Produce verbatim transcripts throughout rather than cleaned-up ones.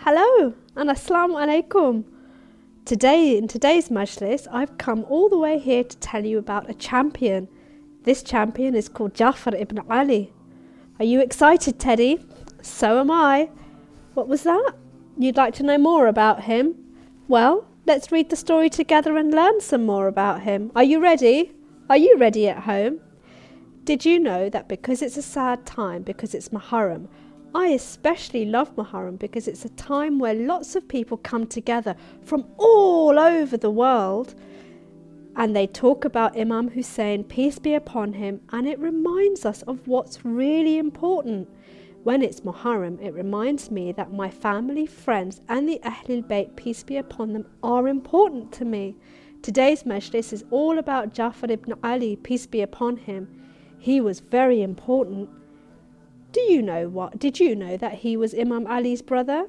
Hello and Assalamu alaikum. Today, in today's majlis, I've come all the way here to tell you about a champion. This champion is called Ja'far ibn Ali. Are you excited, Teddy? So am I. What was that? You'd like to know more about him? Well, let's read the story together and learn some more about him. Are you ready? Are you ready at home? Did you know that because it's a sad time, because it's Muharram, I especially love Muharram because it's a time where lots of people come together from all over the world and they talk about Imam Hussein, peace be upon him, and it reminds us of what's really important. When it's Muharram, it reminds me that my family, friends and the Ahlul Bayt, peace be upon them, are important to me. Today's majlis is all about Ja'far ibn Ali, peace be upon him. He was very important. Do you know what? Did you know that he was Imam Ali's brother?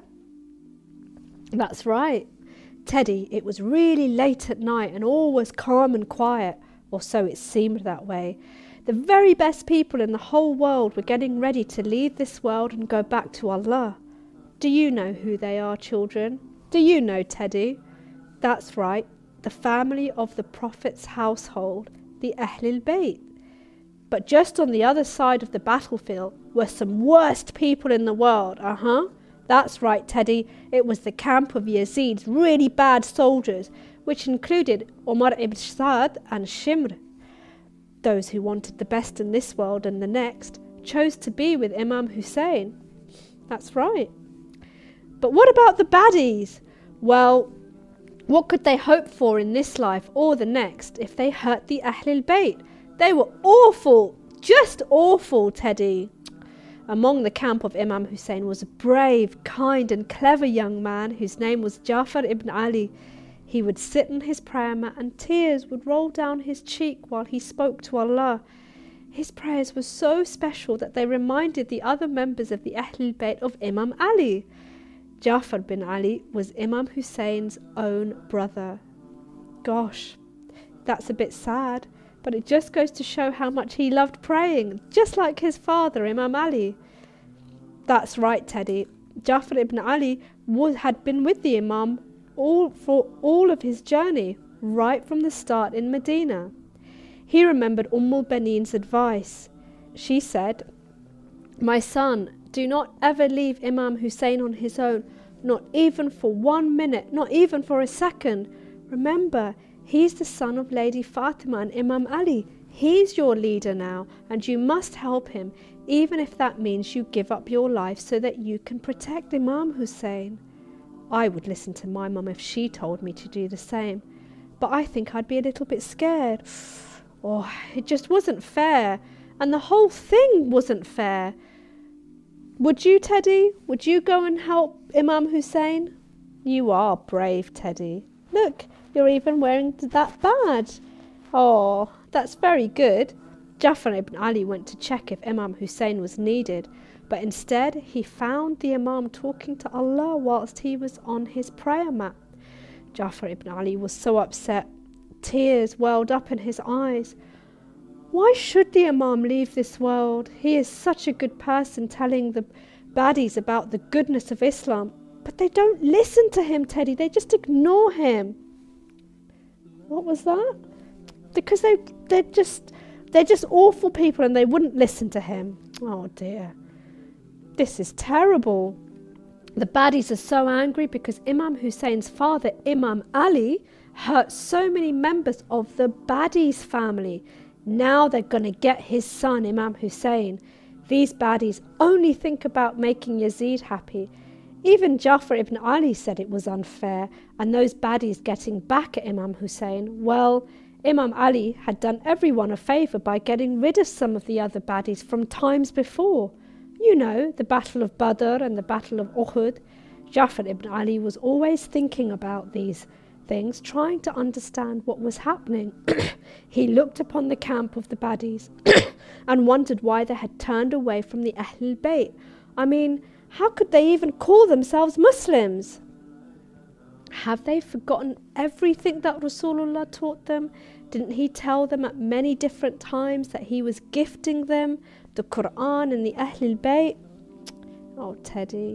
That's right. Teddy, it was really late at night and all was calm and quiet, or so it seemed that way. The very best people in the whole world were getting ready to leave this world and go back to Allah. Do you know who they are, children? Do you know, Teddy? That's right, the family of the Prophet's household, the Ahlul Bayt. But just on the other side of the battlefield were some worst people in the world, uh-huh. That's right, Teddy, it was the camp of Yazid's really bad soldiers, which included Umar ibn Sa'd and Shimr. Those who wanted the best in this world and the next chose to be with Imam Hussein. That's right. But what about the baddies? Well, what could they hope for in this life or the next if they hurt the Ahlul Bayt? They were awful, just awful, Teddy. Among the camp of Imam Hussein was a brave, kind and clever young man whose name was Ja'far ibn Ali. He would sit on his prayer mat and tears would roll down his cheek while he spoke to Allah. His prayers were so special that they reminded the other members of the Ahlul Bayt of Imam Ali. Ja'far bin Ali was Imam Hussein's own brother. Gosh, that's a bit sad. But it just goes to show how much he loved praying, just like his father, Imam Ali. That's right, Teddy. Ja'far ibn Ali was, had been with the Imam all for all of his journey, right from the start in Medina. He remembered Umm al-Banin's advice. She said, "My son, do not ever leave Imam Hussein on his own, not even for one minute, not even for a second. Remember, he's the son of Lady Fatima and Imam Ali. He's your leader now, and you must help him, even if that means you give up your life so that you can protect Imam Hussein." I would listen to my mum if she told me to do the same, but I think I'd be a little bit scared. Oh, it just wasn't fair, and the whole thing wasn't fair. Would you, Teddy? Would you go and help Imam Hussein? You are brave, Teddy. Look, you're even wearing that badge. Oh, that's very good. Ja'far ibn Ali went to check if Imam Hussein was needed, but instead he found the Imam talking to Allah whilst he was on his prayer mat. Ja'far ibn Ali was so upset. Tears welled up in his eyes. Why should the Imam leave this world? He is such a good person, telling the baddies about the goodness of Islam. But they don't listen to him, Teddy. They just ignore him. What was that? Because they, they're just, they're just awful people and they wouldn't listen to him. Oh dear. This is terrible. The baddies are so angry because Imam Hussein's father, Imam Ali, hurt so many members of the baddies family. Now they're going to get his son, Imam Hussein. These baddies only think about making Yazid happy. Even Ja'far ibn Ali said it was unfair, and those baddies getting back at Imam Hussein, well, Imam Ali had done everyone a favour by getting rid of some of the other baddies from times before. You know, the Battle of Badr and the Battle of Uhud. Ja'far ibn Ali was always thinking about these things, trying to understand what was happening. He looked upon the camp of the baddies and wondered why they had turned away from the Ahlul Bayt. I mean, how could they even call themselves Muslims? Have they forgotten everything that Rasulullah taught them? Didn't he tell them at many different times that he was gifting them the Quran and the Ahlul Bayt? Oh, Teddy,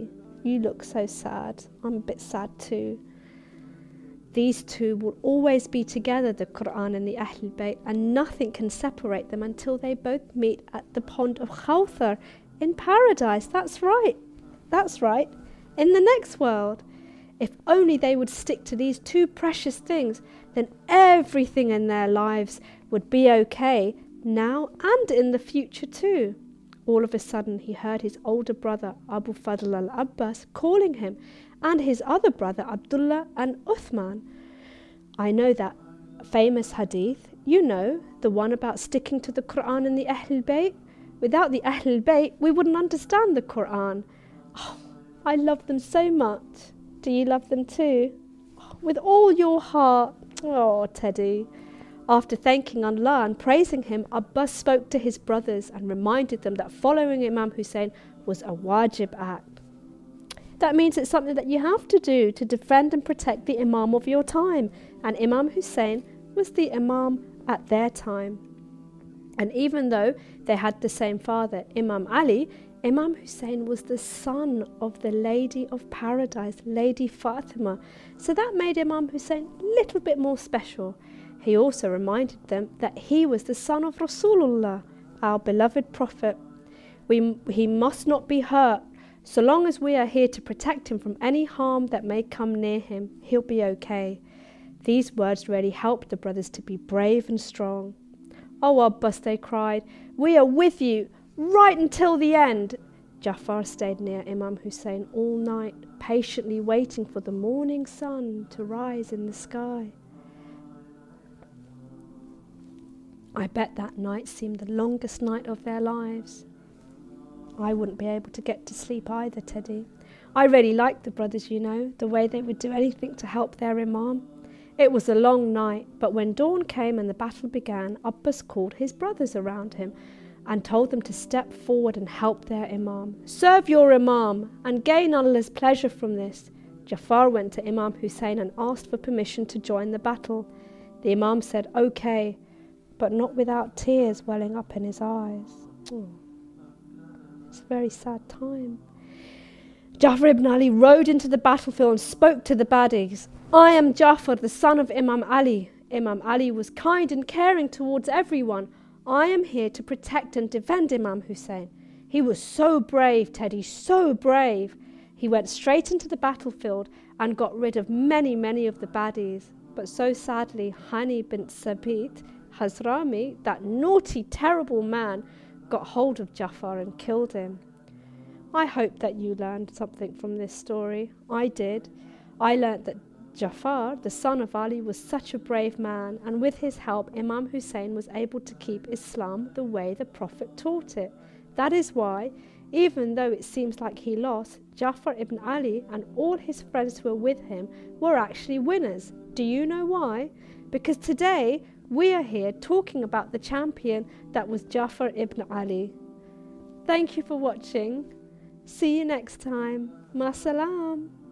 you look so sad. I'm a bit sad too. These two will always be together, the Quran and the Ahlul Bayt, and nothing can separate them until they both meet at the pond of Khawthar in paradise. That's right. That's right. In the next world. If only they would stick to these two precious things, then everything in their lives would be okay, now and in the future too. All of a sudden he heard his older brother Abu Fadl al-Abbas calling him, and his other brother Abdullah and Uthman. I know that famous hadith, you know, the one about sticking to the Quran and the Ahlul Bayt. Without the Ahlul Bayt, we wouldn't understand the Quran. Oh, I love them so much. Do you love them too? Oh, with all your heart. Oh, Teddy. After thanking Allah and praising him, Abbas spoke to his brothers and reminded them that following Imam Hussein was a wajib act. That means it's something that you have to do to defend and protect the Imam of your time. And Imam Hussein was the Imam at their time. And even though they had the same father, Imam Ali, Imam Hussein was the son of the Lady of Paradise, Lady Fatima. So that made Imam Hussein a little bit more special. He also reminded them that he was the son of Rasulullah, our beloved Prophet. We, he must not be hurt. So long as we are here to protect him from any harm that may come near him, he'll be okay. These words really helped the brothers to be brave and strong. Oh, Abbas, they cried, we are with you right until the end. Jafar stayed near Imam Hussein all night, patiently waiting for the morning sun to rise in the sky. I bet that night seemed the longest night of their lives. I wouldn't be able to get to sleep either, Teddy. I really liked the brothers, you know, the way they would do anything to help their Imam. It was a long night, but when dawn came and the battle began, Abbas called his brothers around him and told them to step forward and help their Imam. Serve your Imam and gain Allah's pleasure from this. Jafar went to Imam Hussein and asked for permission to join the battle. The Imam said, okay, but not without tears welling up in his eyes. Oh, it's a very sad time. Jafar ibn Ali rode into the battlefield and spoke to the baddies. I am Jafar, the son of Imam Ali. Imam Ali was kind and caring towards everyone. I am here to protect and defend Imam Hussein. He was so brave, Teddy, so brave. He went straight into the battlefield and got rid of many, many of the baddies. But so sadly, Hani bint Sabit Hazrami, that naughty, terrible man, got hold of Jafar and killed him. I hope that you learned something from this story. I did. I learnt that Jafar, the son of Ali, was such a brave man, and with his help, Imam Hussein was able to keep Islam the way the Prophet taught it. That is why, even though it seems like he lost, Jafar ibn Ali and all his friends who were with him were actually winners. Do you know why? Because today we are here talking about the champion that was Jafar ibn Ali. Thank you for watching. See you next time. Ma salam.